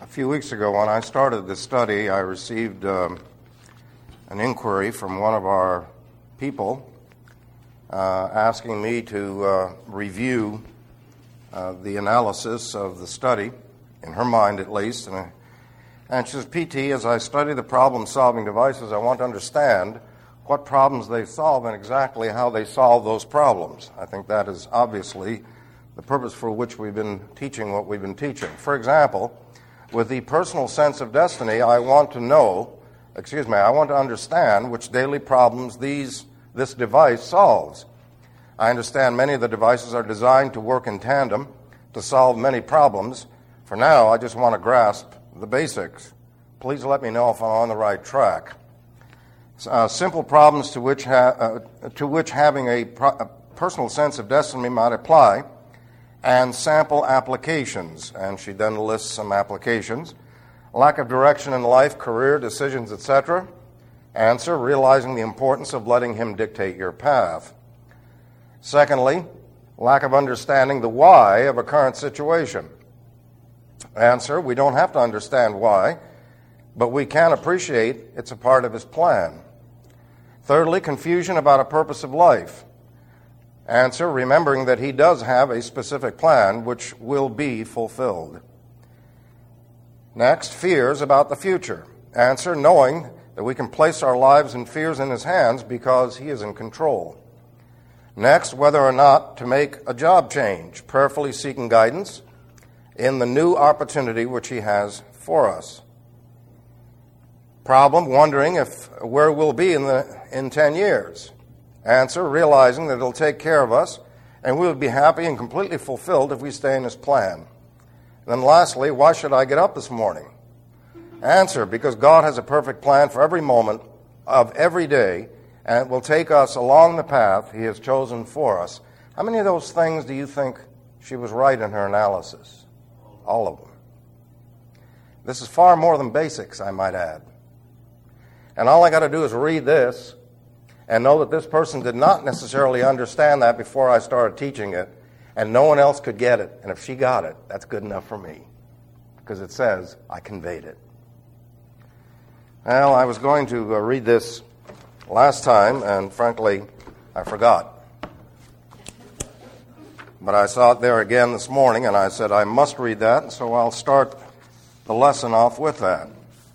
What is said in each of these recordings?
A few weeks ago, when I started the study, I received an inquiry from one of our people asking me to review the analysis of the study, in her mind at least. And she says, PT, as I study the problem-solving devices, I want to understand what problems they solve and exactly how they solve those problems. I think that is obviously the purpose for which we've been teaching what we've been teaching. For example, with the personal sense of destiny, I want to understand which daily problems this device solves. I understand many of the devices are designed to work in tandem to solve many problems. For now, I just want to grasp the basics. Please let me know if I'm on the right track. Simple problems to which having a personal sense of destiny might apply, and sample applications. And she then lists some applications. Lack of direction in life, career, decisions, etc. Answer, realizing the importance of letting him dictate your path. Secondly, lack of understanding the why of a current situation. Answer, we don't have to understand why, but we can appreciate it's a part of his plan. Thirdly, confusion about a purpose of life. Answer, remembering that he does have a specific plan which will be fulfilled. Next, fears about the future. Answer, knowing that we can place our lives and fears in his hands because he is in control. Next, whether or not to make a job change, prayerfully seeking guidance in the new opportunity which he has for us. Problem, wondering where we'll be in 10 years. Answer, realizing that it'll take care of us and we would be happy and completely fulfilled if we stay in his plan. And then lastly, why should I get up this morning? Answer, because God has a perfect plan for every moment of every day, and it will take us along the path he has chosen for us. How many of those things do you think she was right in her analysis? All of them. This is far more than basics, I might add. And all I got to do is read this and know that this person did not necessarily understand that before I started teaching it, and no one else could get it. And if she got it, that's good enough for me, because it says I conveyed it. Well, I was going to read this last time, and frankly, I forgot. But I saw it there again this morning, and I said I must read that, so I'll start the lesson off with that.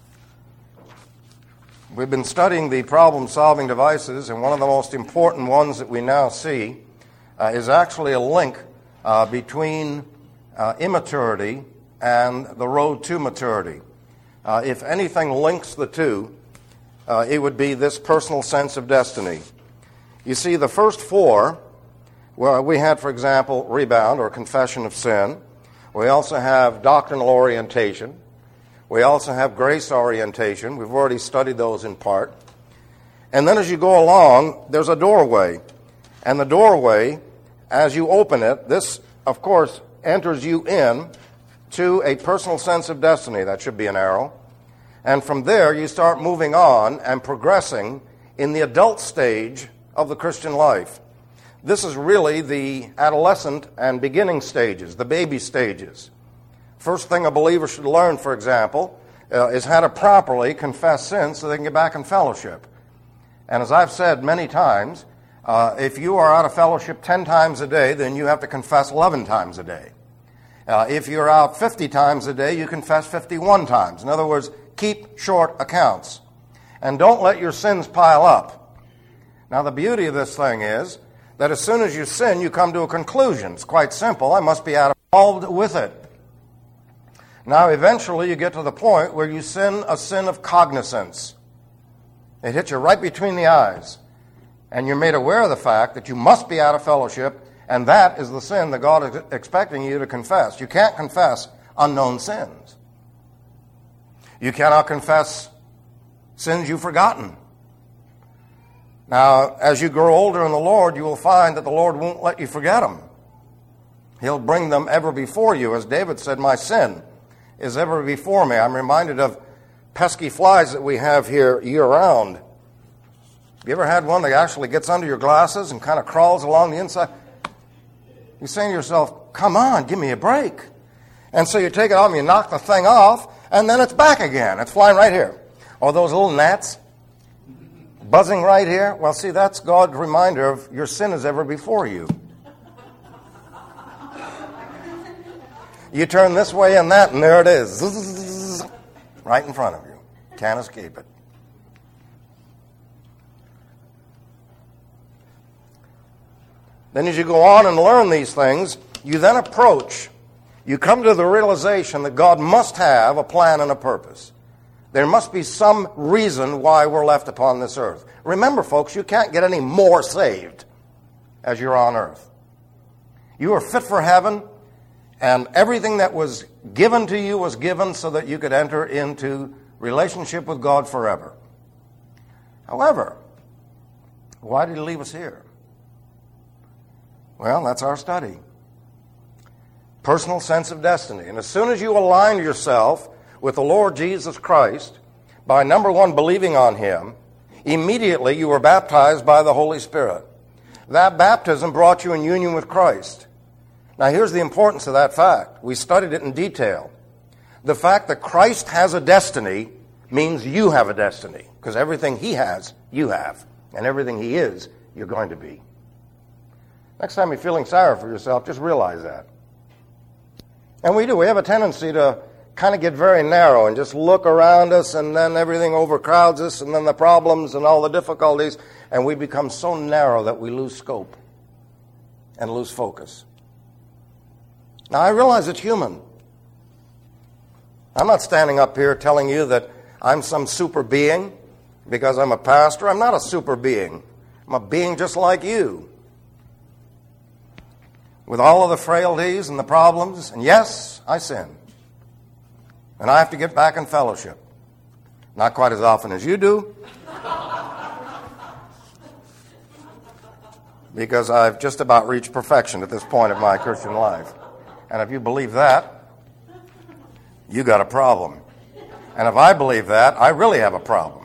We've been studying the problem-solving devices, and one of the most important ones that we now see is actually a link between immaturity and the road to maturity. If anything links the two, it would be this personal sense of destiny. You see, the first four, well, we had, for example, rebound or confession of sin. We also have doctrinal orientation. We also have grace orientation. We've already studied those in part. And then as you go along, there's a doorway. And the doorway, as you open it, this, of course, enters you in to a personal sense of destiny. That should be an arrow. And from there, you start moving on and progressing in the adult stage of the Christian life. This is really the adolescent and beginning stages, the baby stages. First thing a believer should learn, for example, is how to properly confess sin so they can get back in fellowship. And as I've said many times, if you are out of fellowship 10 times a day, then you have to confess 11 times a day. If you're out 50 times a day, you confess 51 times. In other words, keep short accounts. And don't let your sins pile up. Now, the beauty of this thing is that as soon as you sin, you come to a conclusion. It's quite simple. I must be involved with it. Now, eventually, you get to the point where you sin a sin of cognizance. It hits you right between the eyes. And you're made aware of the fact that you must be out of fellowship, and that is the sin that God is expecting you to confess. You can't confess unknown sins. You cannot confess sins you've forgotten. Now, as you grow older in the Lord, you will find that the Lord won't let you forget them. He'll bring them ever before you. As David said, my sin is ever before me. I'm reminded of pesky flies that we have here year-round. Have you ever had one that actually gets under your glasses and kind of crawls along the inside? You're saying to yourself, come on, give me a break. And so you take it off and you knock the thing off, and then it's back again. It's flying right here. Or those little gnats buzzing right here. Well, see, that's God's reminder of your sin is ever before you. You turn this way and that, and there it is. Zzz, right in front of you. Can't escape it. Then as you go on and learn these things, you then approach, you come to the realization that God must have a plan and a purpose. There must be some reason why we're left upon this earth. Remember, folks, you can't get any more saved as you're on earth. You are fit for heaven, and everything that was given to you was given so that you could enter into relationship with God forever. However, why did He leave us here? Well, that's our study. Personal sense of destiny. And as soon as you align yourself with the Lord Jesus Christ, by number one, believing on Him, immediately you were baptized by the Holy Spirit. That baptism brought you in union with Christ. Now here's the importance of that fact. We studied it in detail. The fact that Christ has a destiny means you have a destiny, because everything He has, you have. And everything He is, you're going to be. Next time you're feeling sorry for yourself, just realize that. And we do. We have a tendency to kind of get very narrow and just look around us, and then everything overcrowds us, and then the problems and all the difficulties, and we become so narrow that we lose scope and lose focus. Now, I realize it's human. I'm not standing up here telling you that I'm some super being because I'm a pastor. I'm not a super being. I'm a being just like you, with all of the frailties and the problems. And yes, I sin. And I have to get back in fellowship. Not quite as often as you do, because I've just about reached perfection at this point of my Christian life. And if you believe that, you got a problem. And if I believe that, I really have a problem.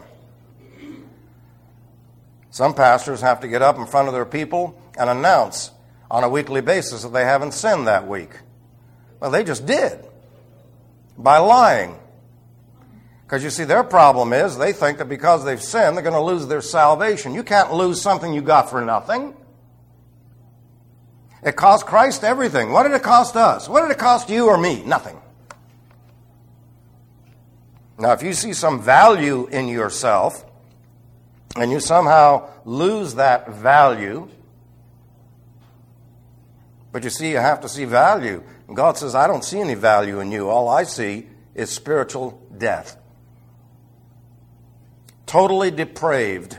Some pastors have to get up in front of their people and announce on a weekly basis that they haven't sinned that week. Well, they just did, by lying. Because you see, their problem is they think that because they've sinned, they're going to lose their salvation. You can't lose something you got for nothing. It cost Christ everything. What did it cost us? What did it cost you or me? Nothing. Now, if you see some value in yourself, and you somehow lose that value, but you see, you have to see value. And God says, I don't see any value in you. All I see is spiritual death. Totally depraved.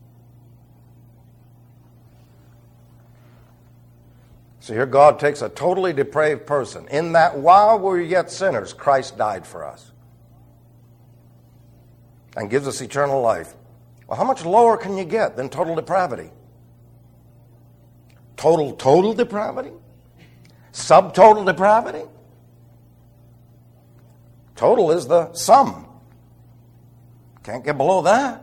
So here God takes a totally depraved person. In that while we're yet sinners, Christ died for us and gives us eternal life. Well, how much lower can you get than total depravity? Total depravity? Subtotal depravity? Total is the sum. Can't get below that.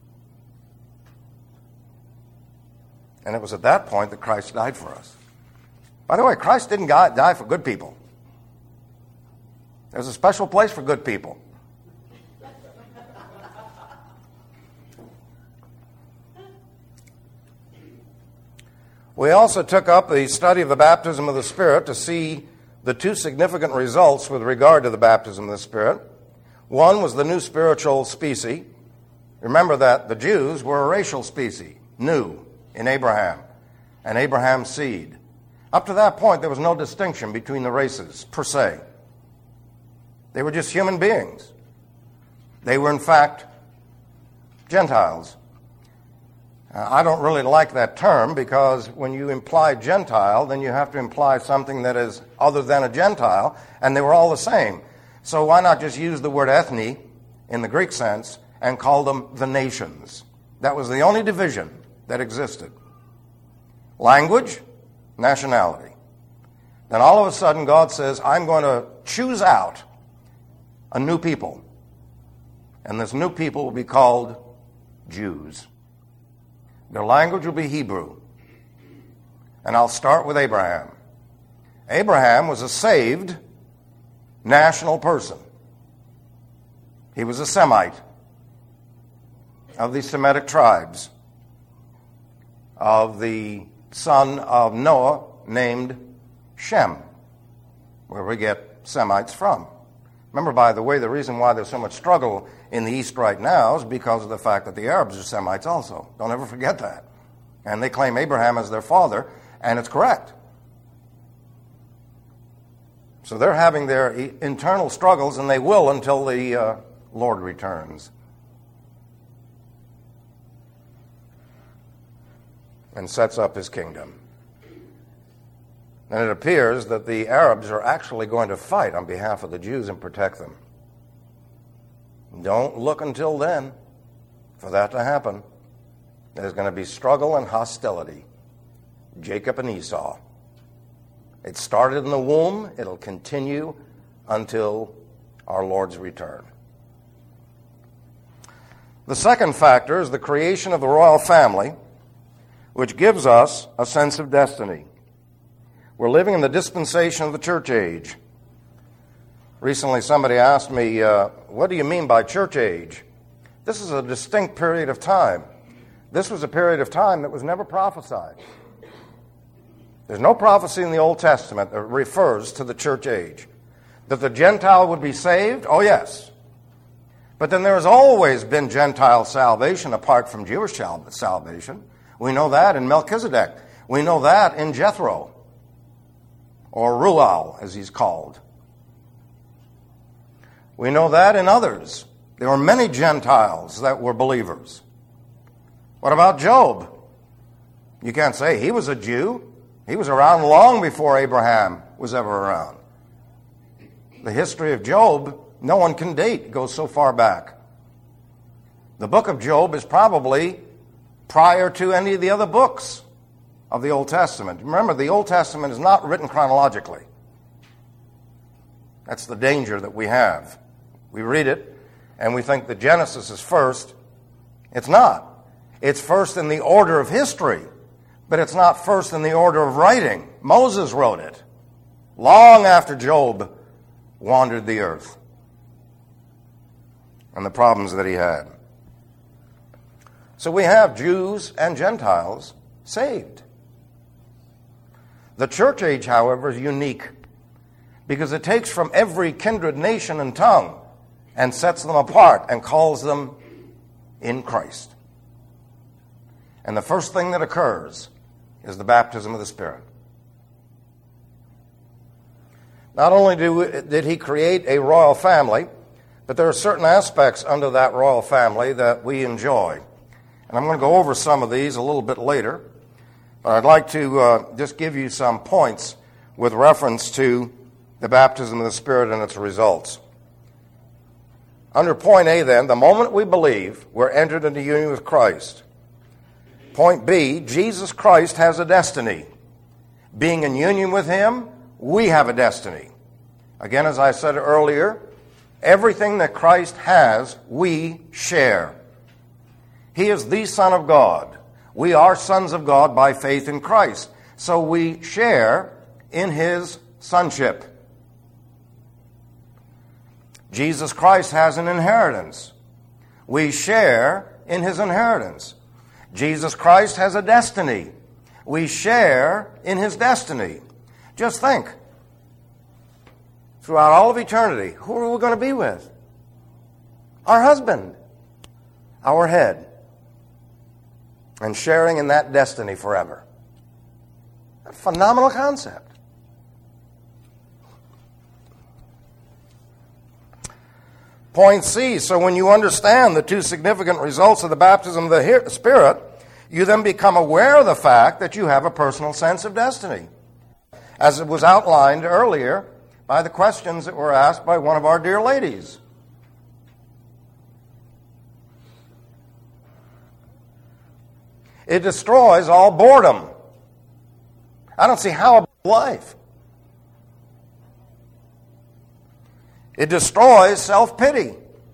And it was at that point that Christ died for us. By the way, Christ didn't die for good people. There's a special place for good people. We also took up the study of the baptism of the Spirit to see the two significant results with regard to the baptism of the Spirit. One was the new spiritual species. Remember that the Jews were a racial species, new in Abraham, and Abraham's seed. Up to that point, there was no distinction between the races, per se. They were just human beings. They were, in fact, Gentiles. I don't really like that term, because when you imply Gentile, then you have to imply something that is other than a Gentile, and they were all the same. So why not just use the word ethne in the Greek sense and call them the nations? That was the only division that existed. Language, nationality. Then all of a sudden God says, I'm going to choose out a new people. And this new people will be called Jews. Their language will be Hebrew. And I'll start with Abraham. Abraham was a saved national person. He was a Semite of the Semitic tribes, of the son of Noah named Shem, where we get Semites from. Remember, by the way, the reason why there's so much struggle in the East right now is because of the fact that the Arabs are Semites also. Don't ever forget that. And they claim Abraham as their father, and it's correct. So they're having their internal struggles, and they will until the Lord returns and sets up his kingdom. And it appears that the Arabs are actually going to fight on behalf of the Jews and protect them. Don't look until then for that to happen. There's going to be struggle and hostility. Jacob and Esau. It started in the womb. It'll continue until our Lord's return. The second factor is the creation of the royal family, which gives us a sense of destiny. We're living in the dispensation of the church age. Recently, somebody asked me, what do you mean by church age? This is a distinct period of time. This was a period of time that was never prophesied. There's no prophecy in the Old Testament that refers to the church age. That the Gentile would be saved? Oh, yes. But then there has always been Gentile salvation apart from Jewish salvation. We know that in Melchizedek. We know that in Jethro, or Ruel, as he's called. We know that in others. There were many Gentiles that were believers. What about Job? You can't say he was a Jew. He was around long before Abraham was ever around. The history of Job, no one can date. It goes so far back. The book of Job is probably prior to any of the other books of the Old Testament. Remember, the Old Testament is not written chronologically. That's the danger that we have. We read it, and we think that Genesis is first. It's not. It's first in the order of history, but it's not first in the order of writing. Moses wrote it long after Job wandered the earth and the problems that he had. So we have Jews and Gentiles saved. The church age, however, is unique because it takes from every kindred, nation, and tongue and sets them apart and calls them in Christ. And the first thing that occurs is the baptism of the Spirit. Not only did he create a royal family, but there are certain aspects under that royal family that we enjoy. And I'm going to go over some of these a little bit later. But I'd like to just give you some points with reference to the baptism of the Spirit and its results. Under point A, then, the moment we believe, we're entered into union with Christ. Point B, Jesus Christ has a destiny. Being in union with him, we have a destiny. Again, as I said earlier, everything that Christ has, we share. He is the Son of God. We are sons of God by faith in Christ. So we share in his sonship. Jesus Christ has an inheritance. We share in his inheritance. Jesus Christ has a destiny. We share in his destiny. Just think. Throughout all of eternity, who are we going to be with? Our husband. Our head. And sharing in that destiny forever. A phenomenal concept. Point C, so when you understand the two significant results of the baptism of the Spirit, you then become aware of the fact that you have a personal sense of destiny. As it was outlined earlier by the questions that were asked by one of our dear ladies. It destroys all boredom. I don't see how about life. It destroys self-pity.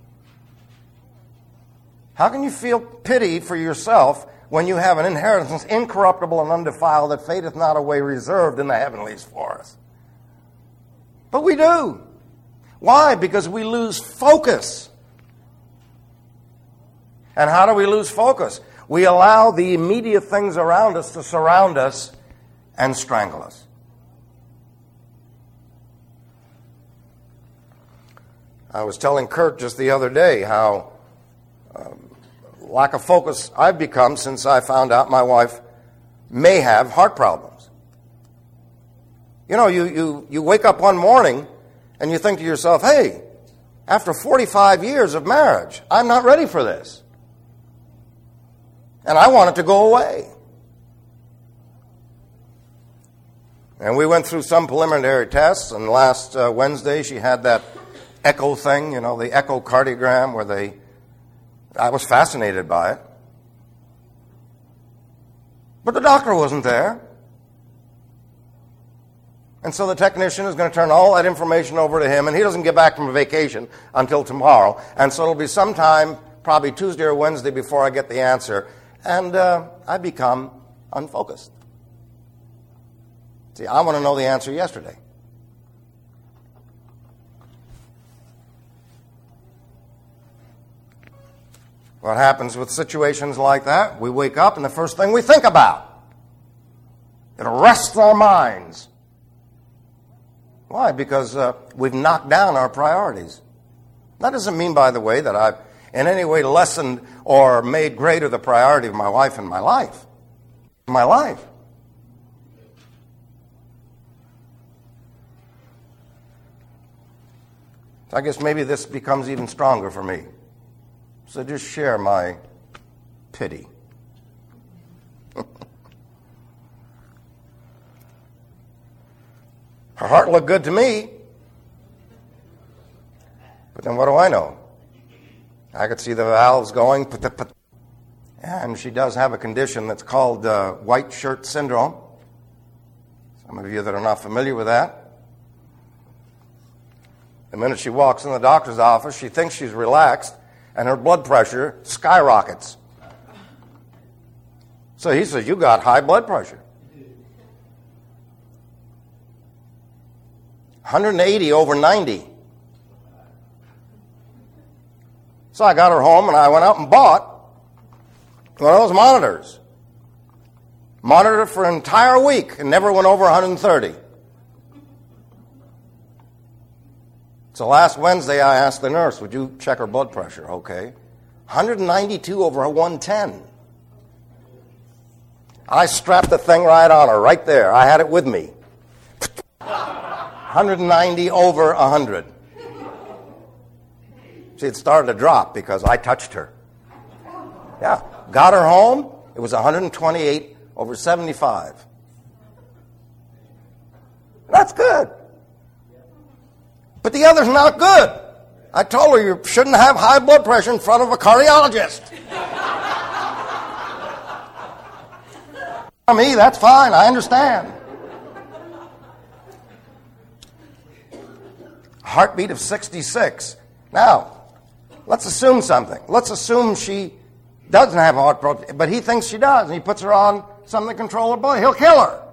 How can you feel pity for yourself when you have an inheritance incorruptible and undefiled that fadeth not away, reserved in the heavenlies for us? But we do. Why? Because we lose focus And how do we lose focus? We allow the immediate things around us to surround us and strangle us. I was telling Kurt just the other day how lack of focus I've become since I found out my wife may have heart problems. You know, you wake up one morning and you think to yourself, hey, after 45 years of marriage, I'm not ready for this. And I want it to go away. And we went through some preliminary tests, and last Wednesday she had that echo thing, you know, the echocardiogram where I was fascinated by it. But the doctor wasn't there. And so the technician is going to turn all that information over to him, and he doesn't get back from vacation until tomorrow. And so it'll be sometime, probably Tuesday or Wednesday, before I get the answer. And I become unfocused. See, I want to know the answer yesterday. What happens with situations like that? We wake up and the first thing we think about, it arrests our minds. Why? Because we've knocked down our priorities. That doesn't mean, by the way, that I've in any way lessened or made greater the priority of my wife in my life. My life. So I guess maybe this becomes even stronger for me. So just share my pity. Her heart looked good to me. But then what do I know? I could see the valves going. And she does have a condition that's called white shirt syndrome. Some of you that are not familiar with that. The minute she walks in the doctor's office, she thinks she's relaxed, and her blood pressure skyrockets. So he says, you got high blood pressure. 180 over 90. So I got her home, and I went out and bought one of those monitors. Monitored it for an entire week and never went over 130. So last Wednesday I asked the nurse, would you check her blood pressure? Okay. 192 over 110. I strapped the thing right on her, right there. I had it with me. 190 over 100. See, it started to drop because I touched her. Yeah. Got her home. It was 128 over 75. That's good. But the other's not good. I told her you shouldn't have high blood pressure in front of a cardiologist. For me, that's fine. I understand. Heartbeat of 66. Now, let's assume something. Let's assume she doesn't have a heart problem, but he thinks she does, and he puts her on something to control her blood. He'll kill her.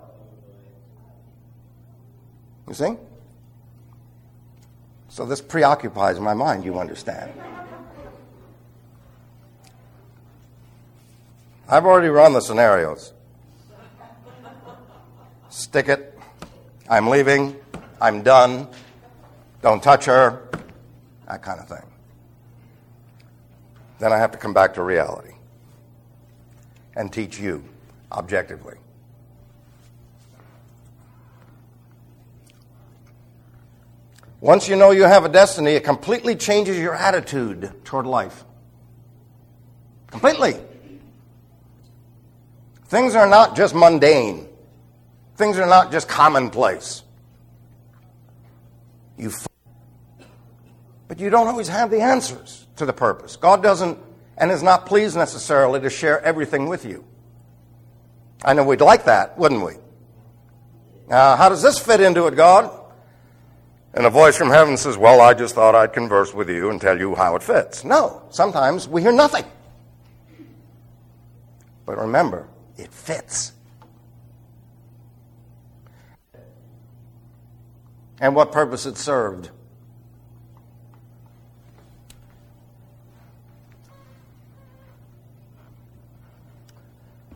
You see? So this preoccupies my mind, you understand. I've already run the scenarios. Stick it. I'm leaving. I'm done. Don't touch her. That kind of thing. Then I have to come back to reality and teach you objectively. Once you know you have a destiny, it completely changes your attitude toward life. Completely. Things are not just mundane. Things are not just commonplace. But you don't always have the answers to the purpose. God doesn't and is not pleased necessarily to share everything with you. I know we'd like that, wouldn't we? How does this fit into it, God? And a voice from heaven says, well, I just thought I'd converse with you and tell you how it fits. No, sometimes we hear nothing. But remember, it fits. And what purpose it served.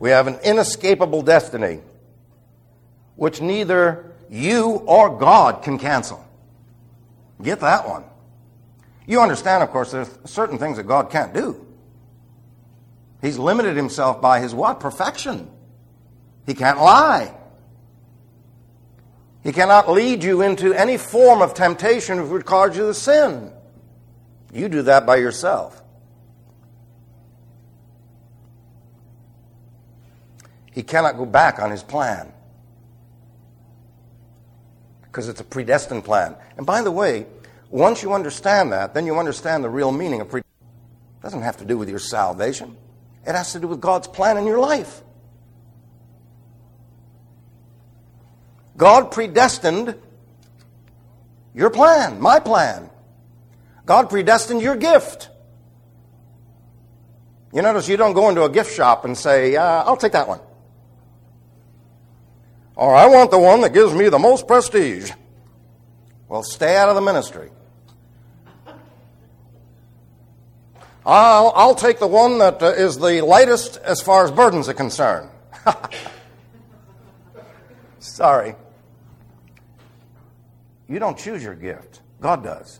We have an inescapable destiny which neither you or God can cancel. Get that one. You understand, of course, there's certain things that God can't do. He's limited himself by his what? Perfection. He can't lie. He cannot lead you into any form of temptation which would cause you to sin. You do that by yourself. He cannot go back on his plan because it's a predestined plan. And by the way, once you understand that, then you understand the real meaning of predestined. It doesn't have to do with your salvation. It has to do with God's plan in your life. God predestined your plan, my plan. God predestined your gift. You notice you don't go into a gift shop and say, I'll take that one. Or I want the one that gives me the most prestige. Well, stay out of the ministry. I'll take the one that is the lightest as far as burdens are concerned. Sorry. You don't choose your gift. God does.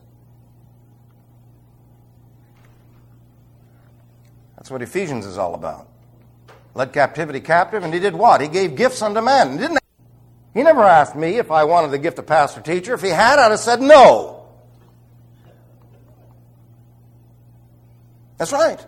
That's what Ephesians is all about. Led captivity captive, and he did what? He gave gifts unto men. He never asked me if I wanted the gift of pastor teacher. If he had, I'd have said no. That's right.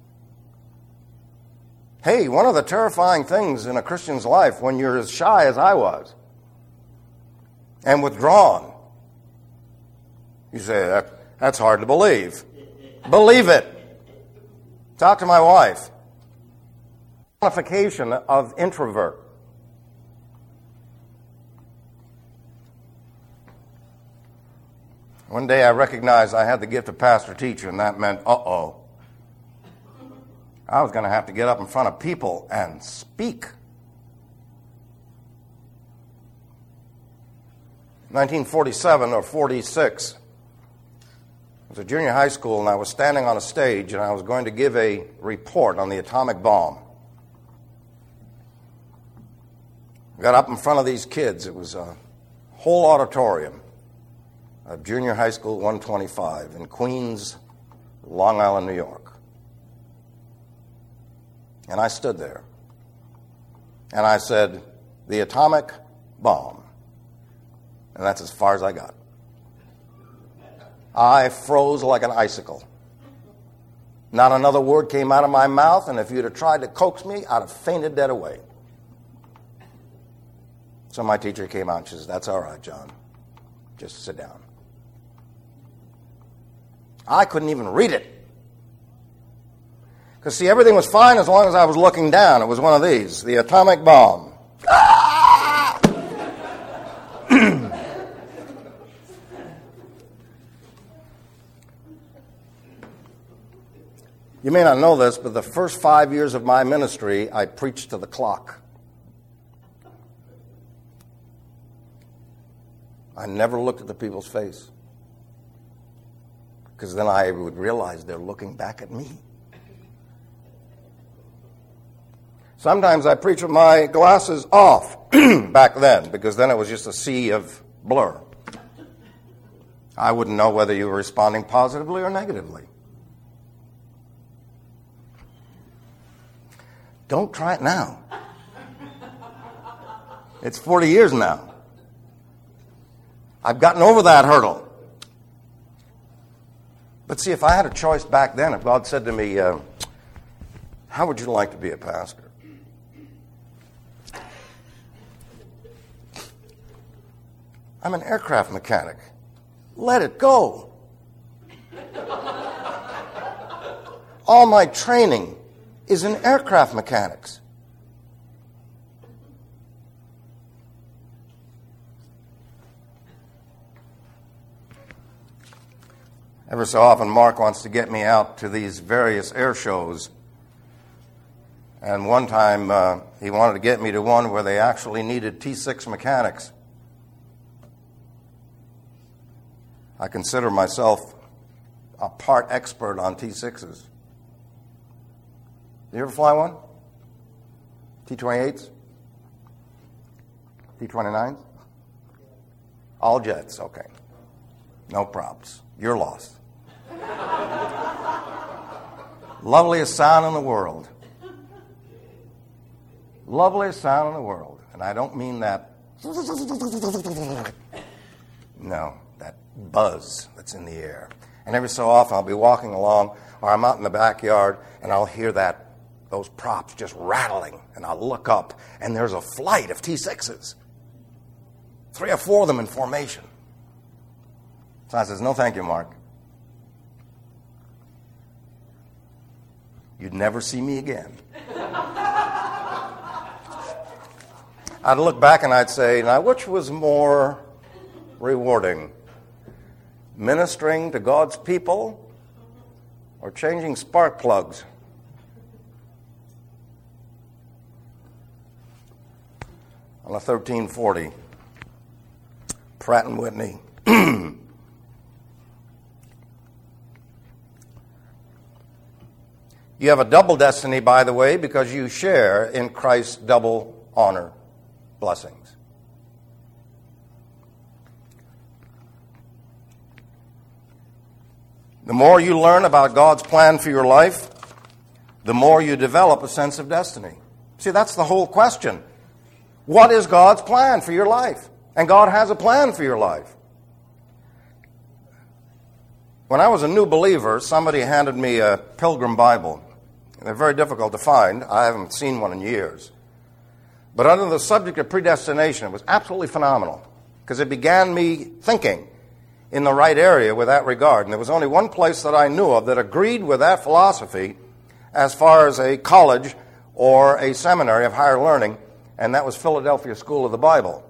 Hey, one of the terrifying things in a Christian's life when you're as shy as I was and withdrawn, you say, that's hard to believe. Believe it. Talk to my wife. Qualification of introvert. One day I recognized I had the gift of pastor teacher, and that meant, I was going to have to get up in front of people and speak. 1947 or 46. I was a junior high school, and I was standing on a stage, and I was going to give a report on the atomic bomb. I got up in front of these kids. It was a whole auditorium of junior high school 125 in Queens, Long Island, New York. And I stood there. And I said, the atomic bomb. And that's as far as I got. I froze like an icicle. Not another word came out of my mouth, and if you'd have tried to coax me, I'd have fainted dead away. So my teacher came out and she says, that's all right, John. Just sit down. I couldn't even read it. Because, see, everything was fine as long as I was looking down. It was one of these, the atomic bomb. Ah! You may not know this, but the first 5 years of my ministry, I preached to the clock. I never looked at the people's face. Because then I would realize they're looking back at me. Sometimes I preach with my glasses off back then, because then it was just a sea of blur. I wouldn't know whether you were responding positively or negatively. Don't try it now. It's 40 years now. I've gotten over that hurdle. But see, if I had a choice back then, if God said to me, how would you like to be a pastor? I'm an aircraft mechanic. Let it go. All my training is in aircraft mechanics. Ever so often, Mark wants to get me out to these various air shows. And one time, he wanted to get me to one where they actually needed T6 mechanics. I consider myself a part expert on T6s. You ever fly one? T-28s? T-29s? All jets, okay. No props. You're lost. Loveliest sound in the world. Loveliest sound in the world. And I don't mean that. No, that buzz that's in the air. And every so often I'll be walking along, or I'm out in the backyard, and I'll hear those props just rattling, and I'll look up, and there's a flight of T-6s. 3 or 4 of them in formation. So I says, no thank you, Mark. You'd never see me again. I'd look back and I'd say, now which was more rewarding? Ministering to God's people or changing spark plugs? On a 1340, Pratt & Whitney. You have a double destiny, by the way, because you share in Christ's double honor blessings. The more you learn about God's plan for your life, the more you develop a sense of destiny. See, that's the whole question. What is God's plan for your life? And God has a plan for your life. When I was a new believer, somebody handed me a Pilgrim Bible. They're very difficult to find. I haven't seen one in years. But under the subject of predestination, it was absolutely phenomenal because it began me thinking in the right area with that regard. And there was only one place that I knew of that agreed with that philosophy as far as a college or a seminary of higher learning, and that was Philadelphia School of the Bible.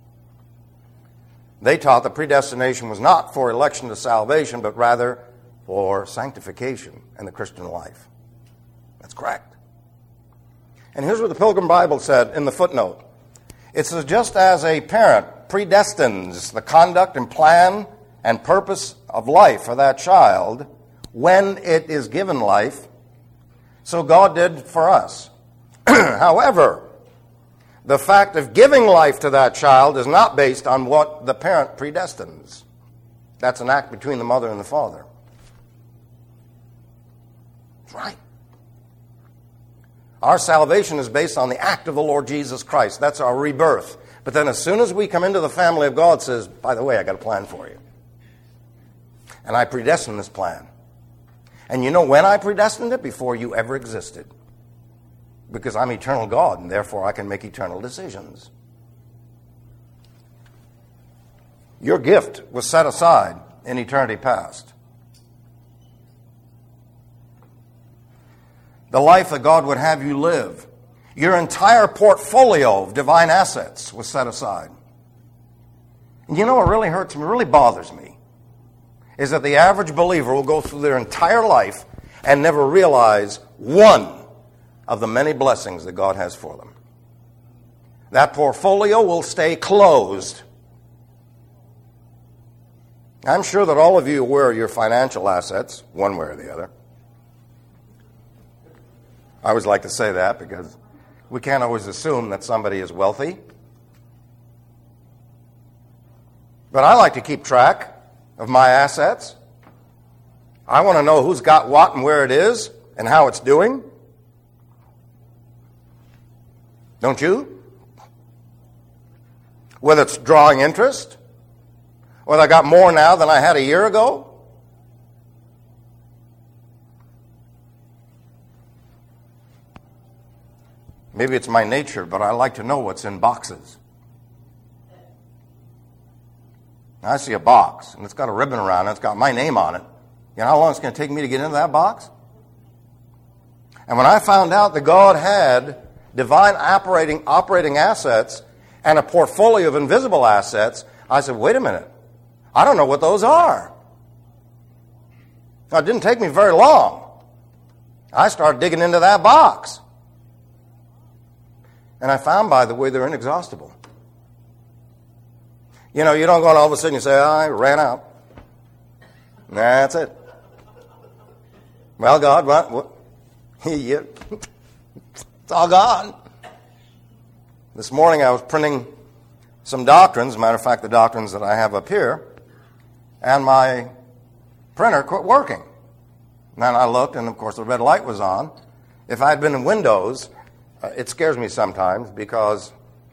They taught that predestination was not for election to salvation, but rather for sanctification in the Christian life. That's correct. And here's what the Pilgrim Bible said in the footnote. It says, just as a parent predestines the conduct and plan and purpose of life for that child when it is given life, so God did for us. However, the fact of giving life to that child is not based on what the parent predestines. That's an act between the mother and the father. That's right. Our salvation is based on the act of the Lord Jesus Christ. That's our rebirth. But then as soon as we come into the family of God, it says, by the way, I got a plan for you. And I predestined this plan. And you know when I predestined it? Before you ever existed. Because I'm eternal God, and therefore I can make eternal decisions. Your gift was set aside in eternity past. The life that God would have you live, your entire portfolio of divine assets was set aside. And you know what really hurts me, really bothers me, is that the average believer will go through their entire life and never realize one of the many blessings that God has for them. That portfolio will stay closed. I'm sure that all of you are aware of your financial assets, one way or the other. I always like to say that because we can't always assume that somebody is wealthy. But I like to keep track of my assets. I want to know who's got what and where it is and how it's doing. Don't you? Whether it's drawing interest, whether I got more now than I had a year ago. Maybe it's my nature, but I like to know what's in boxes. I see a box, and it's got a ribbon around it. It's got my name on it. You know how long it's going to take me to get into that box? And when I found out that God had divine operating assets and a portfolio of invisible assets, I said, wait a minute. I don't know what those are. Now, it didn't take me very long. I started digging into that box. And I found, by the way, they're inexhaustible. You know, you don't go and all of a sudden you say, I ran out. That's it. Well, God, what? It's all gone. This morning I was printing some doctrines, matter of fact, the doctrines that I have up here, and my printer quit working. And then I looked, and of course the red light was on. If I had been in Windows, it scares me sometimes because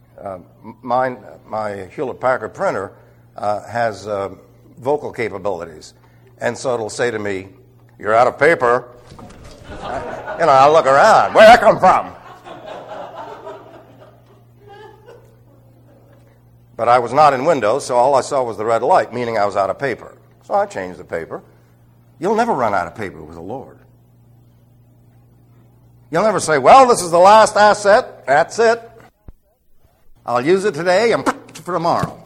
my Hewlett-Packard printer has vocal capabilities. And so it'll say to me, "You're out of paper." I look around. Where'd that come from? But I was not in Windows, so all I saw was the red light, meaning I was out of paper. So I changed the paper. You'll never run out of paper with the Lord. You'll never say, "Well, this is the last asset. That's it. I'll use it today and for tomorrow."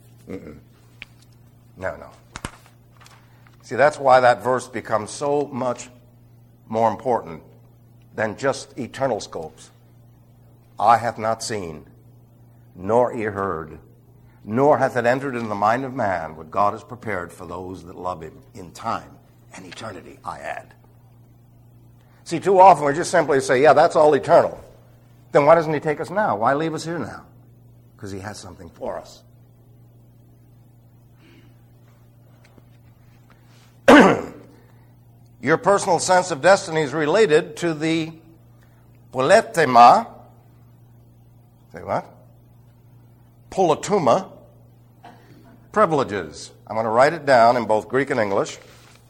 No. See, that's why that verse becomes so much more important than just eternal scopes. "Eye hath not seen, nor ear heard, nor hath it entered into the mind of man what God has prepared for those that love him in time and eternity," I add. See, too often we just simply say, "Yeah, that's all eternal." Then why doesn't he take us now? Why leave us here now? Because he has something for us. Your personal sense of destiny is related to the politema. Say what? Polituma privileges. I'm going to write it down in both Greek and English.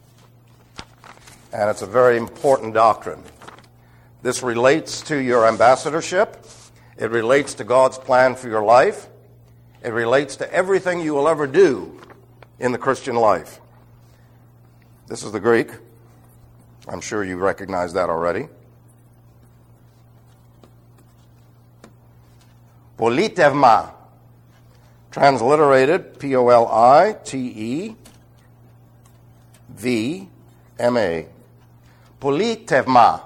And it's a very important doctrine. This relates to your ambassadorship. It relates to God's plan for your life. It relates to everything you will ever do in the Christian life. This is the Greek. I'm sure you recognize that already. Politevma, transliterated Politevma. Politevma.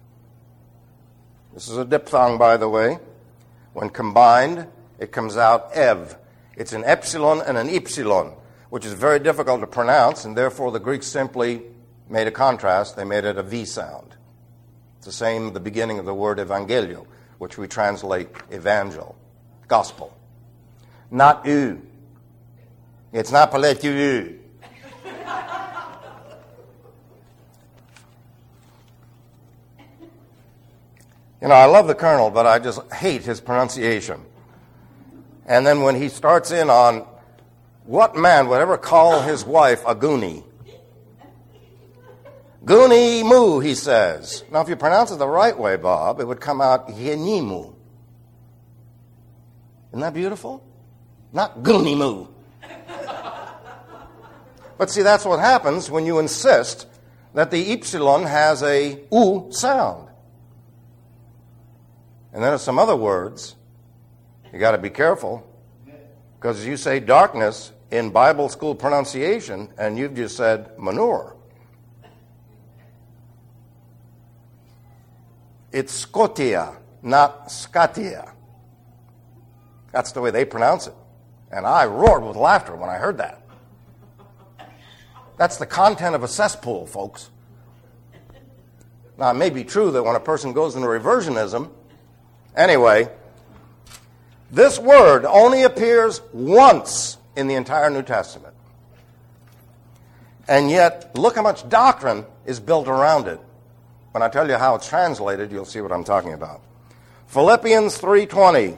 This is a diphthong, by the way. When combined, it comes out ev. It's an epsilon and an ypsilon, which is very difficult to pronounce, and therefore the Greeks simply made a contrast. They made it a V sound. It's the same at the beginning of the word evangelio, which we translate evangel, gospel. Not U. It's not politeu. I love the Colonel, but I just hate his pronunciation. And then when he starts in on what man would ever call his wife a goonie? Goonie moo, he says. Now, if you pronounce it the right way, Bob, it would come out yenimu. Isn't that beautiful? Not goonie moo. But see, that's what happens when you insist that the ypsilon has a oo sound. And then there's some other words. You got to be careful, because you say darkness in Bible school pronunciation, and you've just said manure. It's Scotia, not Scatia. That's the way they pronounce it. And I roared with laughter when I heard that. That's the content of a cesspool, folks. Now, it may be true that when a person goes into reversionism, anyway, this word only appears once in the entire New Testament. And yet, look how much doctrine is built around it. When I tell you how it's translated, you'll see what I'm talking about. Philippians 3:20.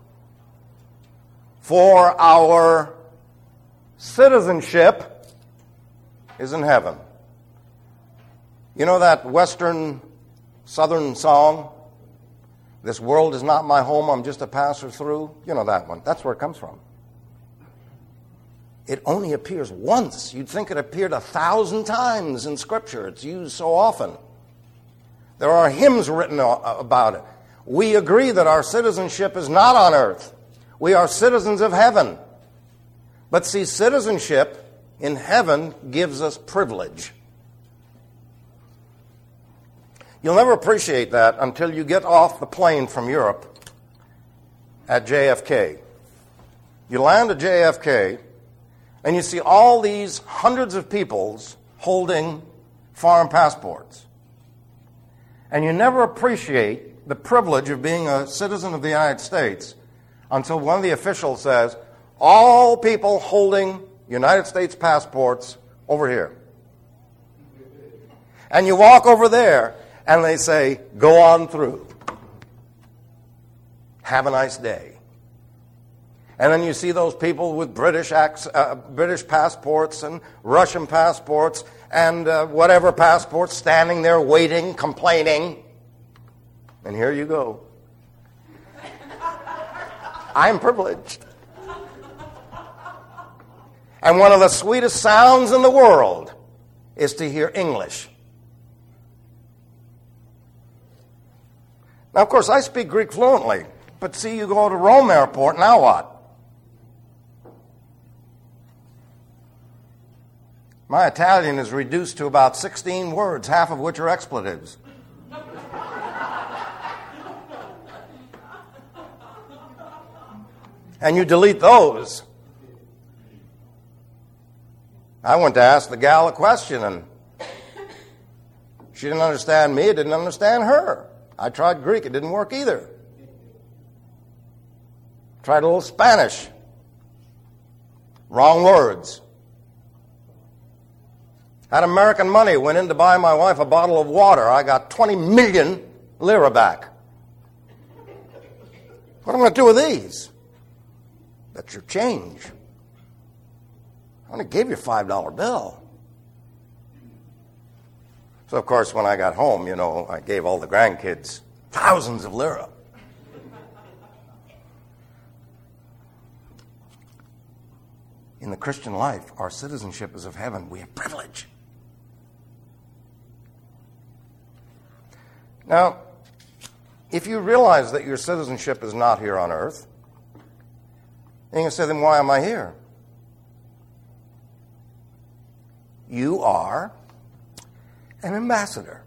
For our citizenship is in heaven. You know that Western Southern song? This world is not my home, I'm just a passer through. You know that one. That's where it comes from. It only appears once. You'd think it appeared 1,000 times in Scripture. It's used so often. There are hymns written about it. We agree that our citizenship is not on earth. We are citizens of heaven. But see, citizenship in heaven gives us privilege. You'll never appreciate that until you get off the plane from Europe at JFK. You land at JFK, and you see all these hundreds of peoples holding foreign passports. And you never appreciate the privilege of being a citizen of the United States until one of the officials says, all people holding United States passports over here. And you walk over there, and they say, go on through. Have a nice day. And then you see those people with British passports and Russian passports and whatever passports standing there waiting, complaining. And here you go. I'm privileged. And one of the sweetest sounds in the world is to hear English. Now, of course, I speak Greek fluently. But see, you go to Rome Airport, now what? My Italian is reduced to about 16 words, half of which are expletives. And you delete those. I went to ask the gal a question, and she didn't understand me, I didn't understand her. I tried Greek, it didn't work either. Tried a little Spanish. Wrong words. Had American money, went in to buy my wife a bottle of water. I got 20 million lira back. What am I going to do with these? That's your change. I only gave you a $5 bill. So, of course, when I got home, I gave all the grandkids thousands of lira. In the Christian life, our citizenship is of heaven. We have privilege. Now, if you realize that your citizenship is not here on earth, then you can say, then why am I here? You are an ambassador.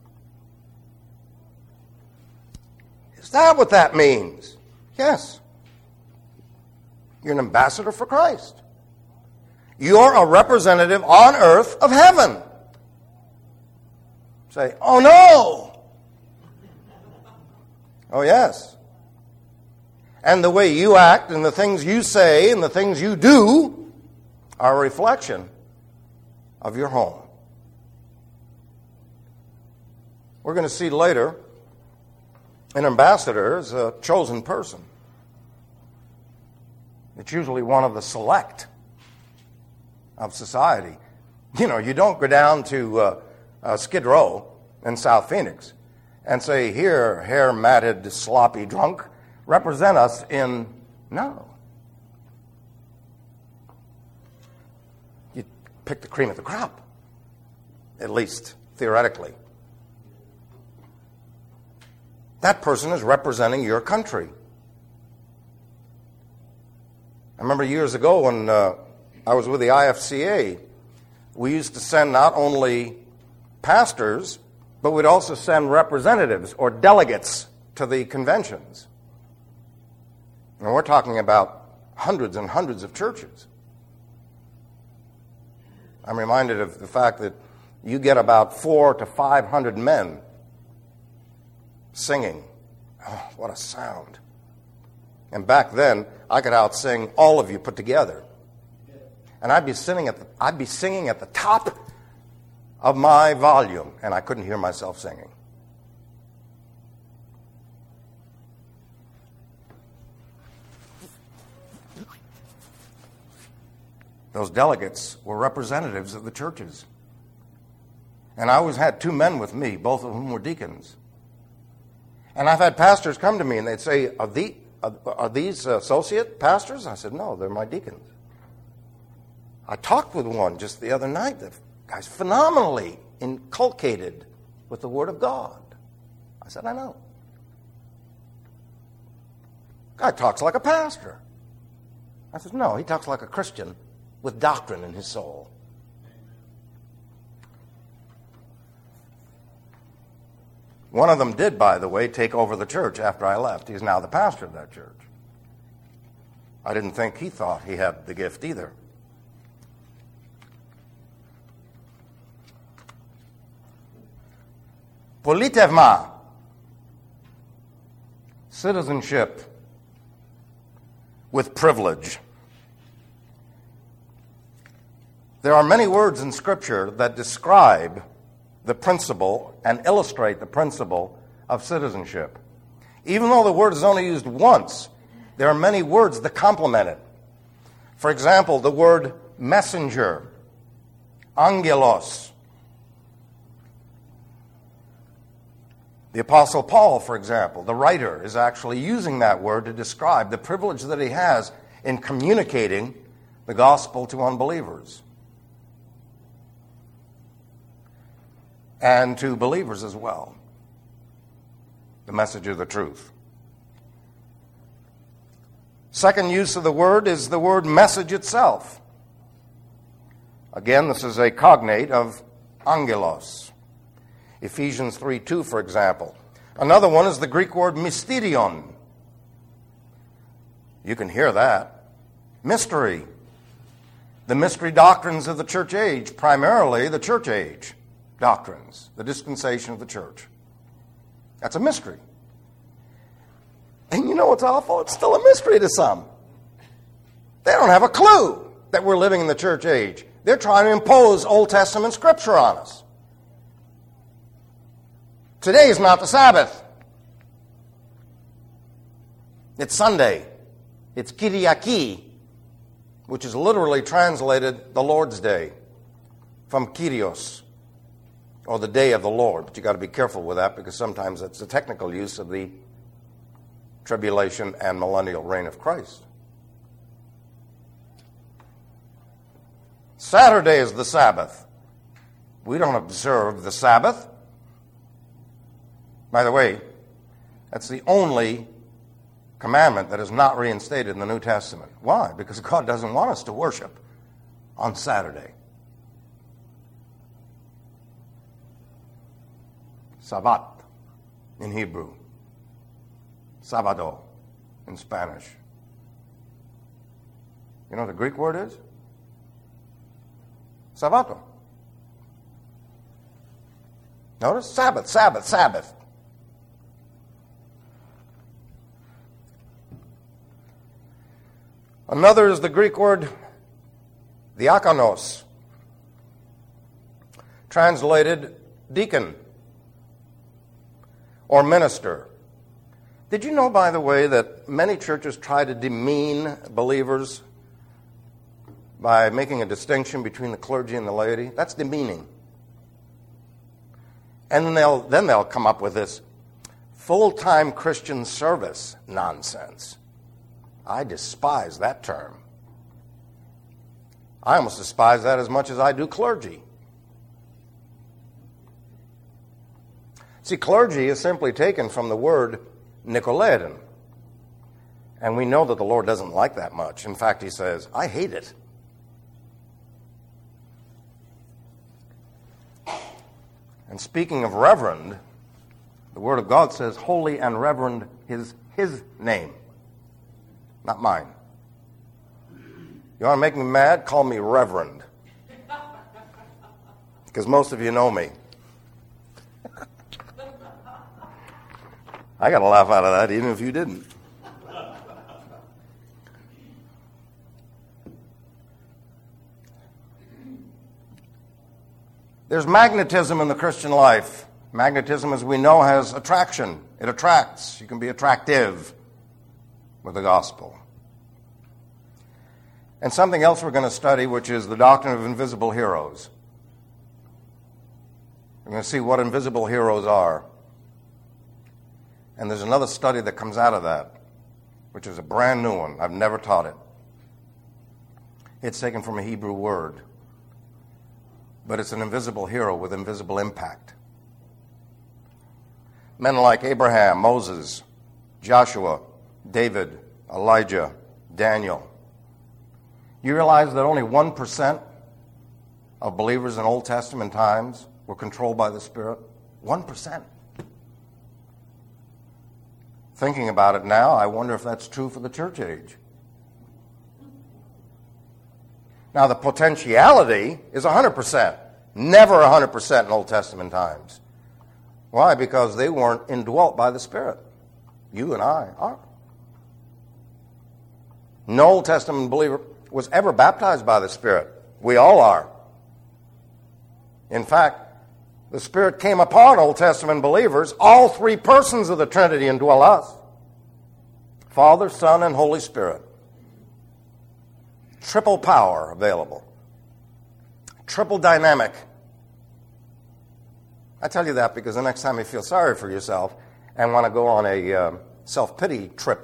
Is that what that means? Yes. You're an ambassador for Christ. You're a representative on earth of heaven. Say, oh no! Oh yes. And the way you act and the things you say and the things you do are a reflection of your home. We're going to see later an ambassador is a chosen person. It's usually one of the select of society. You don't go down to Skid Row in South Phoenix and say, here, hair-matted, sloppy drunk, represent us in... No. You pick the cream of the crop, at least theoretically. That person is representing your country. I remember years ago when I was with the IFCA, we used to send not only pastors, but we'd also send representatives or delegates to the conventions. And we're talking about hundreds and hundreds of churches. I'm reminded of the fact that you get about 400 to 500 men singing. Oh, what a sound. And back then, I could out-sing all of you put together. And I'd be singing at the top of my volume, and I couldn't hear myself singing. Those delegates were representatives of the churches. And I always had two men with me, both of whom were deacons. And I've had pastors come to me and they'd say, are these associate pastors? I said, no, they're my deacons. I talked with one just the other night. The guy's phenomenally inculcated with the Word of God. I said, I know. Guy talks like a pastor. I said, no, he talks like a Christian with doctrine in his soul. One of them did, by the way, take over the church after I left. He's now the pastor of that church. I didn't think he thought he had the gift either. Politevma, citizenship. with privilege. There are many words in Scripture that describe the principle and illustrate the principle of citizenship. Even though the word is only used once, there are many words that complement it. For example, the word messenger, angelos. The Apostle Paul, for example, the writer, is actually using that word to describe the privilege that he has in communicating the gospel to unbelievers and to believers as well. The message of the truth. Second use of the word is the word message itself. Again, this is a cognate of angelos. Ephesians 3:2, for example. Another one is the Greek word mysterion. You can hear that. Mystery. The mystery doctrines of the church age, primarily the church age doctrines, the dispensation of the church. That's a mystery. And you know what's awful? It's still a mystery to some. They don't have a clue that we're living in the church age. They're trying to impose Old Testament scripture on us. Today is not the Sabbath. It's Sunday. It's Kyriaki, which is literally translated the Lord's Day from Kyrios, or the day of the Lord. But you've got to be careful with that because sometimes it's a technical use of the tribulation and millennial reign of Christ. Saturday is the Sabbath. We don't observe the Sabbath. By the way, that's the only commandment that is not reinstated in the New Testament. Why? Because God doesn't want us to worship on Saturday. Sabbat in Hebrew. Sabado in Spanish. You know what the Greek word is? Sabbato. Notice? Sabbath, Sabbath, Sabbath. Another is the Greek word diakonos, translated deacon or minister. Did you know, by the way, that many churches try to demean believers by making a distinction between the clergy and the laity? That's demeaning. And then they'll come up with this full-time Christian service nonsense. I despise that term. I almost despise that as much as I do clergy. See, clergy is simply taken from the word Nicolaitan. And we know that the Lord doesn't like that much. In fact, he says, I hate it. And speaking of reverend, the Word of God says, holy and reverend is his name, not mine. You want to make me mad? Call me reverend. Because most of you know me. I got a laugh out of that, even if you didn't. There's magnetism in the Christian life. Magnetism, as we know, has attraction. It attracts. You can be attractive with the gospel. And something else we're going to study, which is the doctrine of invisible heroes. We're going to see what invisible heroes are. And there's another study that comes out of that, which is a brand new one. I've never taught it. It's taken from a Hebrew word. But it's an invisible hero with invisible impact. Men like Abraham, Moses, Joshua, David, Elijah, Daniel. You realize that only 1% of believers in Old Testament times were controlled by the Spirit? 1%. Thinking about it now, I wonder if that's true for the church age. Now, the potentiality is 100%. Never 100% in Old Testament times. Why? Because they weren't indwelt by the Spirit. You and I are. No Old Testament believer was ever baptized by the Spirit. We all are. In fact, the Spirit came upon Old Testament believers. All three persons of the Trinity indwell us. Father, Son, and Holy Spirit. Triple power available. Triple dynamic. I tell you that because the next time you feel sorry for yourself and want to go on a self-pity trip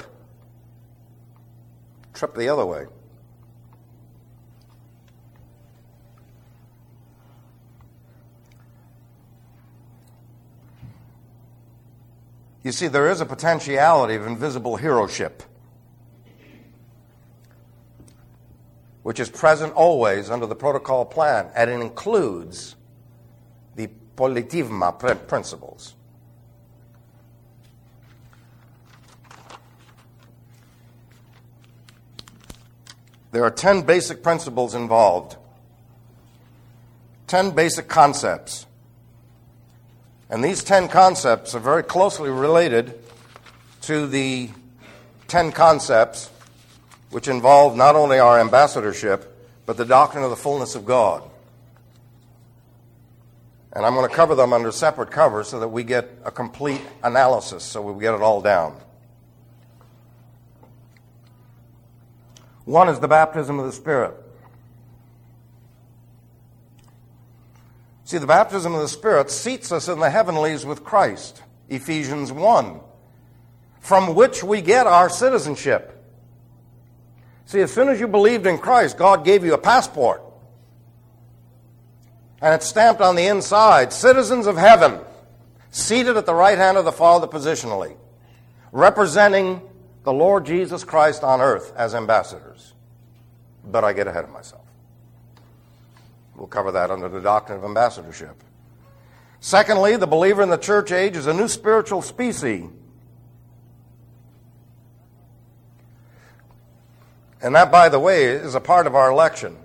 the other way. You see, there is a potentiality of invisible heroship, which is present always under the protocol plan, and it includes the politivma principles. There are 10 basic principles involved, 10 basic concepts. And these 10 concepts are very closely related to the 10 concepts which involve not only our ambassadorship, but the doctrine of the fullness of God. And I'm going to cover them under separate covers so that we get a complete analysis, so we get it all down. One is the baptism of the Spirit. See, the baptism of the Spirit seats us in the heavenlies with Christ, Ephesians 1, from which we get our citizenship. See, as soon as you believed in Christ, God gave you a passport. And it's stamped on the inside, citizens of heaven, seated at the right hand of the Father positionally, representing the Lord Jesus Christ on earth as ambassadors. But I get ahead of myself. We'll cover that under the doctrine of ambassadorship. Secondly, the believer in the church age is a new spiritual species. And that, by the way, is a part of our election.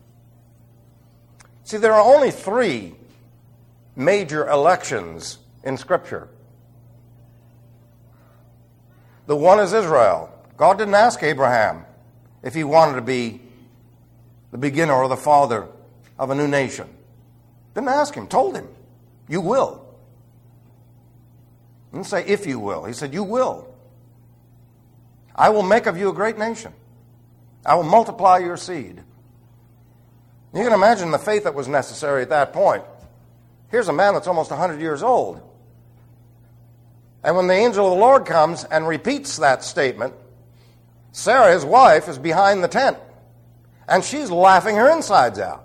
See, there are only 3 major elections in Scripture. The one is Israel. God didn't ask Abraham if he wanted to be the beginner or the father of a new nation. Didn't ask him, told him, you will. Didn't say if you will. He said, you will. I will make of you a great nation. I will multiply your seed. You can imagine the faith that was necessary at that point. Here's a man that's almost 100 years old. And when the angel of the Lord comes and repeats that statement, Sarah, his wife, is behind the tent. And she's laughing her insides out.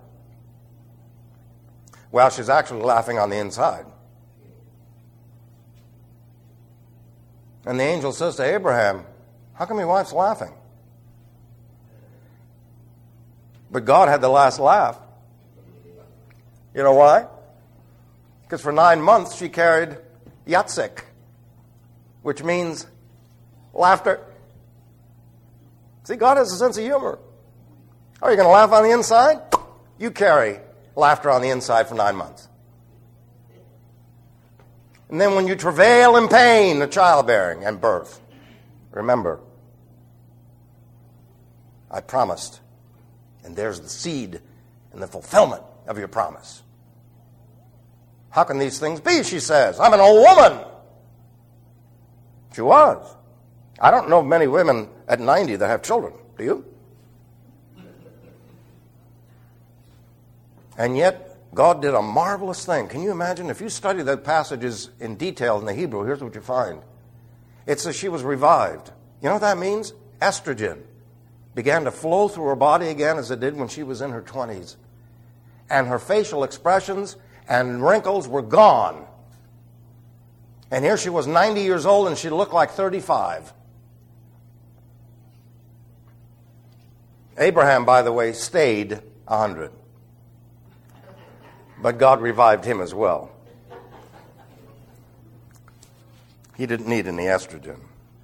Well, she's actually laughing on the inside. And the angel says to Abraham, how come your wife's laughing? But God had the last laugh. You know why? Because for 9 months she carried yatsik, which means laughter. See, God has a sense of humor. Oh, you're going to laugh on the inside? You carry laughter on the inside for 9 months. And then when you travail in pain, the childbearing and birth, remember, I promised. And there's the seed and the fulfillment of your promise. How can these things be, she says? I'm an old woman. She was. I don't know many women at 90 that have children. Do you? And yet, God did a marvelous thing. Can you imagine? If you study the passages in detail in the Hebrew, here's what you find. It says she was revived. You know what that means? Estrogen began to flow through her body again as it did when she was in her 20s. And her facial expressions and wrinkles were gone. And here she was 90 years old and she looked like 35. Abraham, by the way, stayed 100. But God revived him as well. He didn't need any estrogen.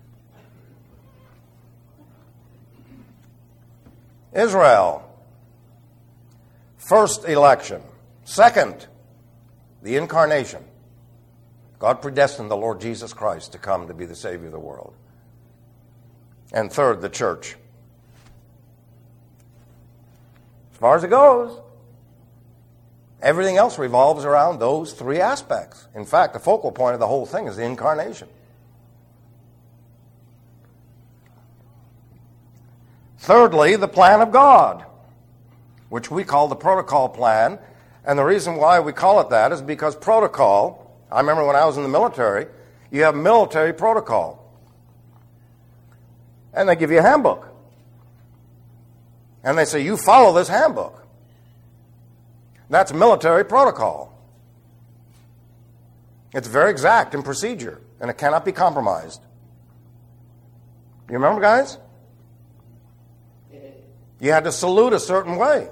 Israel, first election. Second, the incarnation. God predestined the Lord Jesus Christ to come to be the Savior of the world. And third, the church. as far as it goes. Everything else revolves around those three aspects. In fact, the focal point of the whole thing is the incarnation. Thirdly, the plan of God, which we call the protocol plan. And the reason why we call it that is because protocol, I remember when I was in the military, you have military protocol. And they give you a handbook. And they say, you follow this handbook. That's military protocol. It's very exact in procedure, and it cannot be compromised. You remember, guys? You had to salute a certain way.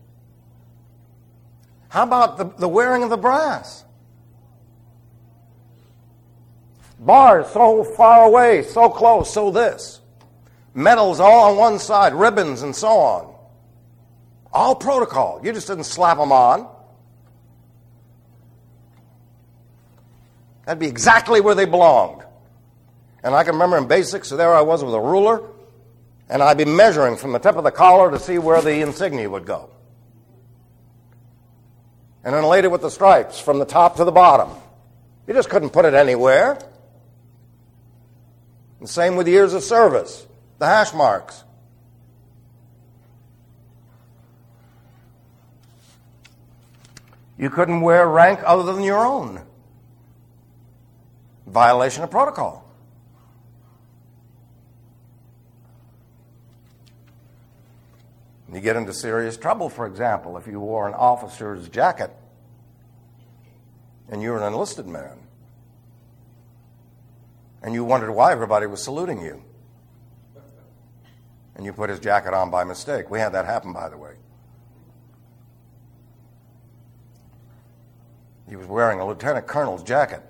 How about the wearing of the brass? Bars so far away, so close, so this. Medals all on one side, ribbons and so on. All protocol. You just didn't slap them on. That'd be exactly where they belonged. And I can remember in basics, so there I was with a ruler, and I'd be measuring from the tip of the collar to see where the insignia would go. And then later with the stripes from the top to the bottom. You just couldn't put it anywhere. And same with years of service, the hash marks. You couldn't wear rank other than your own. Violation of protocol. You get into serious trouble, for example, if you wore an officer's jacket and you were an enlisted man and you wondered why everybody was saluting you. And you put his jacket on by mistake. We had that happen, by the way. He was wearing a lieutenant colonel's jacket.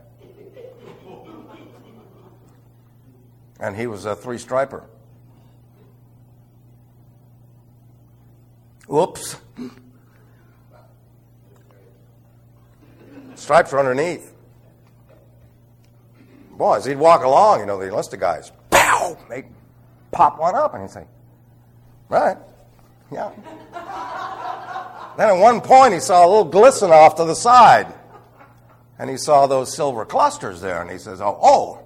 And he was a three-striper. Whoops. Stripes are underneath. Boy, as he'd walk along, the enlisted guys, pow, they'd pop one up, and he'd say, right, yeah. Then at one point, he saw a little glisten off to the side. And he saw those silver clusters there, and he says, oh,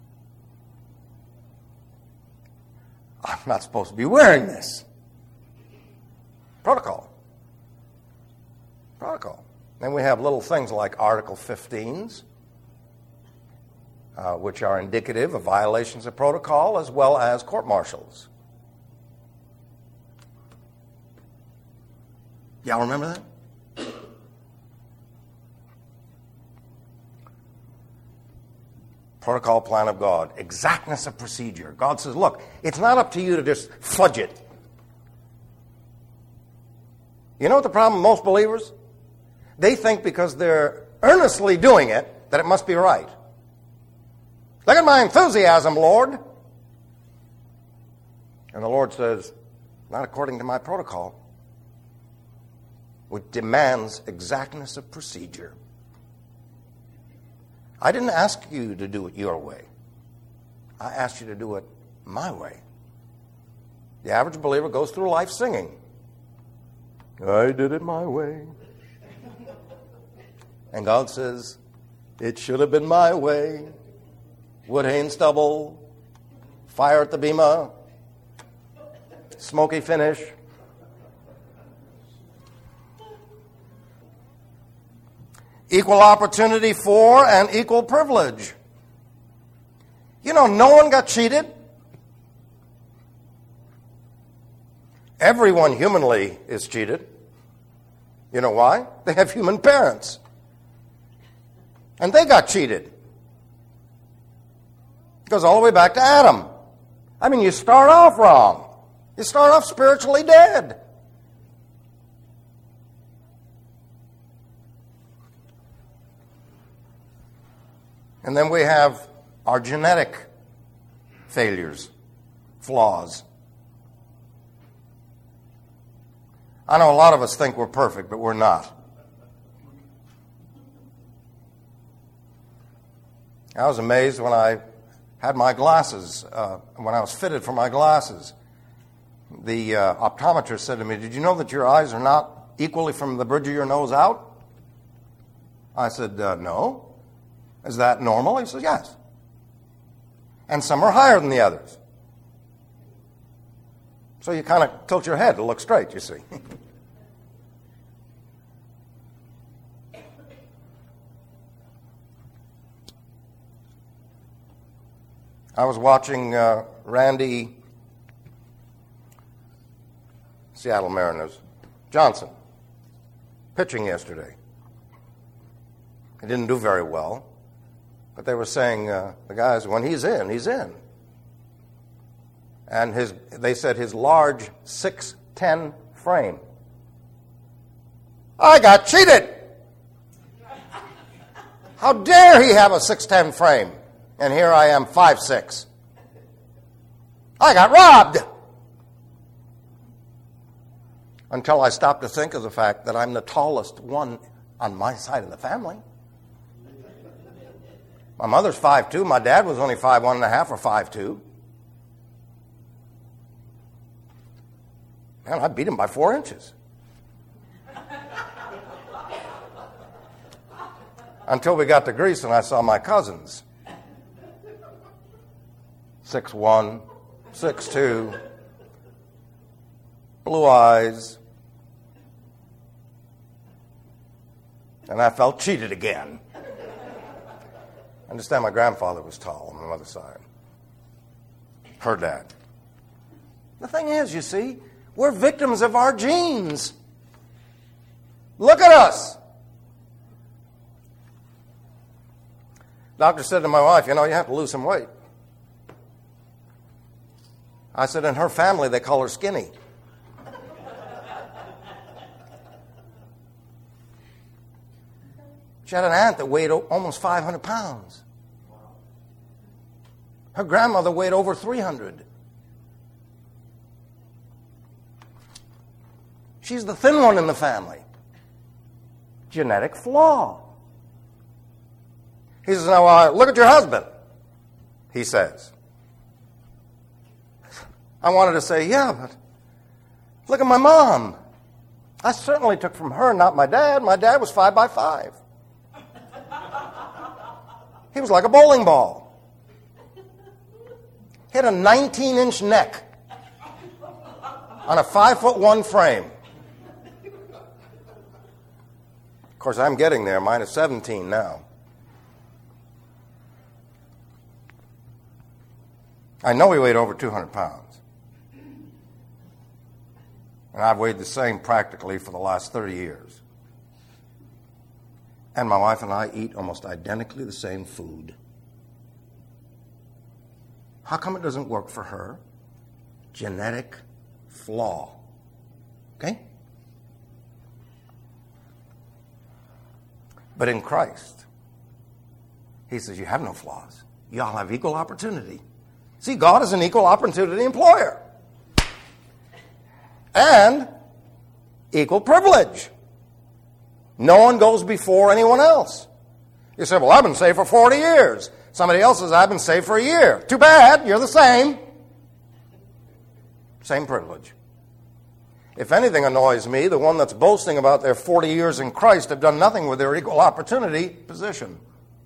I'm not supposed to be wearing this. Protocol. Then we have little things like Article 15s, which are indicative of violations of protocol, as well as court-martials. Y'all remember that? Protocol plan of God, exactness of procedure. God says, look, it's not up to you to just fudge it. You know what the problem with most believers? They think because they're earnestly doing it, that it must be right. Look at my enthusiasm, Lord. And the Lord says, not according to my protocol, which demands exactness of procedure. I didn't ask you to do it your way. I asked you to do it my way. The average believer goes through life singing, I did it my way. And God says, it should have been my way. Wood, hay, and stubble, fire at the bema, smoky finish. Equal opportunity for and equal privilege. No one got cheated. Everyone humanly is cheated. You know why? They have human parents. And they got cheated. It goes all the way back to Adam. You start off wrong. You start off spiritually dead. And then we have our genetic failures, flaws. I know a lot of us think we're perfect, but we're not. I was amazed when I had my glasses, when I was fitted for my glasses. the optometrist said to me, "Did you know that your eyes are not equally from the bridge of your nose out?" I said, "No." "Is that normal?" He says, "Yes." "And some are higher than the others." So you kind of tilt your head to look straight, you see. I was watching Randy, Seattle Mariners, Johnson, pitching yesterday. He didn't do very well, but they were saying, the guys, when he's in, he's in. And they said his large 6'10" frame. I got cheated! How dare he have a 6'10" frame? And here I am, 5'6". I got robbed! Until I stopped to think of the fact that I'm the tallest one on my side of the family. My mother's 5'2". My dad was only 5'1.5" or 5'2". Man, I beat him by 4 inches. Until we got to Greece and I saw my cousins. 6'1", 6'2", blue eyes. And I felt cheated again. I understand my grandfather was tall on my mother's side. Her dad. The thing is, you see, we're victims of our genes. Look at us. Doctor said to my wife, "You know, you have to lose some weight." I said, "In her family, they call her skinny." She had an aunt that weighed almost 500 pounds. Her grandmother weighed over 300. She's the thin one in the family. Genetic flaw. He says, "Now, look at your husband," he says. I wanted to say, "Yeah, but look at my mom. I certainly took from her, not my dad. My dad was 5'5". He was like a bowling ball. He had a 19-inch neck on a 5'1" frame. Of course, I'm getting there. Mine is 17 now. I know he weighed over 200 pounds. And I've weighed the same practically for the last 30 years. And my wife and I eat almost identically the same food. How come it doesn't work for her? Genetic flaw. Okay? But in Christ, he says, you have no flaws. You all have equal opportunity. See, God is an equal opportunity employer. And equal privilege. No one goes before anyone else. You say, well, I've been saved for 40 years. Somebody else says, I've been saved for a year. Too bad, you're the same. Same privilege. If anything annoys me, the one that's boasting about their 40 years in Christ have done nothing with their equal opportunity position.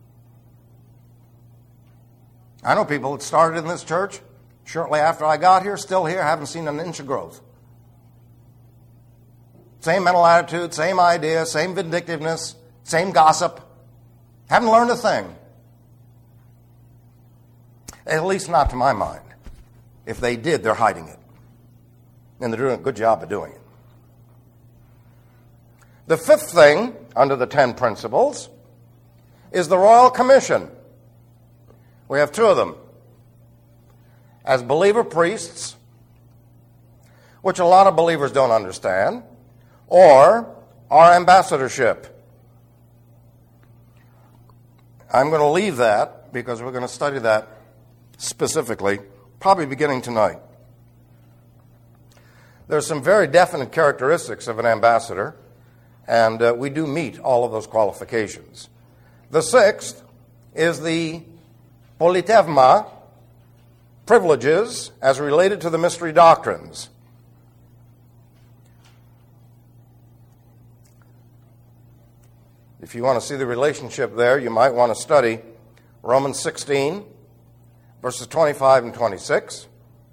I know people that started in this church shortly after I got here, still here, haven't seen an inch of growth. Same mental attitude, same idea, same vindictiveness, same gossip. Haven't learned a thing. At least not to my mind. If they did, they're hiding it. And they're doing a good job of doing it. The fifth thing, under the 10 principles, is the Royal Commission. We have 2 of them. As believer priests, which a lot of believers don't understand, or our ambassadorship. I'm going to leave that because we're going to study that specifically, probably beginning tonight. There's some very definite characteristics of an ambassador, and we do meet all of those qualifications. The 6th is the politevma, privileges as related to the mystery doctrines. If you want to see the relationship there, you might want to study Romans 16, verses 25 and 26,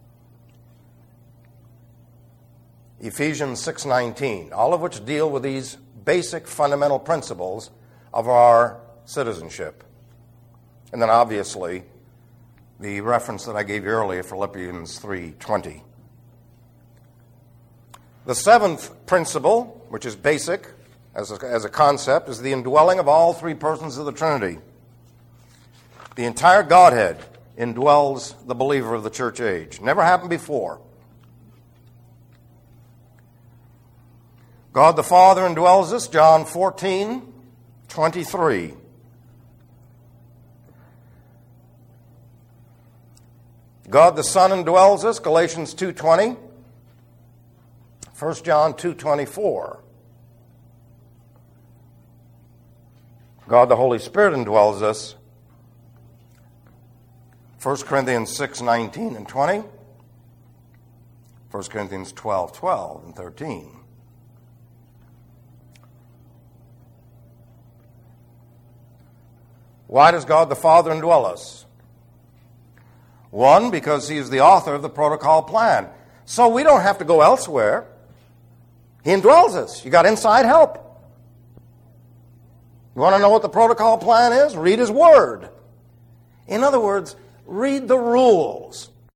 Ephesians 6:19, all of which deal with these basic fundamental principles of our citizenship. And then obviously the reference that I gave you earlier, Philippians 3:20. The seventh principle, which is basic as a concept, is the indwelling of all three persons of the Trinity. The entire Godhead indwells the believer of the church age. Never happened before. God the Father indwells us, John 14:23. God the Son indwells us, Galatians 2:20. 1 John 2:24. God the Holy Spirit indwells us, 1 Corinthians 6:19 and 20. 1 Corinthians 12:12 and 13. Why does God the Father indwell us? One, because He is the author of the protocol plan. So we don't have to go elsewhere. He indwells us. You got inside help. You want to know what the protocol plan is? Read His Word. In other words, read the rules.